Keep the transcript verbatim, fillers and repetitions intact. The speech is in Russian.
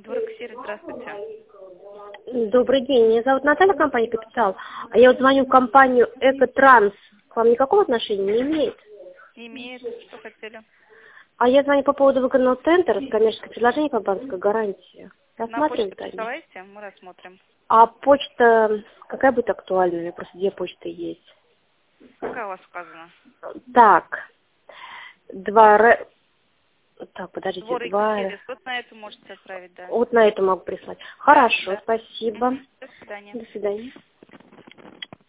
Дворик Сирий, здравствуйте. Добрый день, меня зовут Наталья, компания «Капитал». А я вот звоню в компанию «Экотранс». К вам никакого отношения не имеет? Имеет, что хотели? А я звоню по поводу выгодного тендера с коммерческое предложение по банковской гарантии. На почту Рассматриваете они? присылайте, мы рассмотрим. А почта, какая будет актуальна? У меня просто две почты есть. Какая у вас указана? Так, два... ре- Так, подождите, Двор два... Екатеринбург. Вот на эту можете отправить, да. Вот на это могу прислать. Хорошо, Да. спасибо. Мгм. До свидания. До свидания.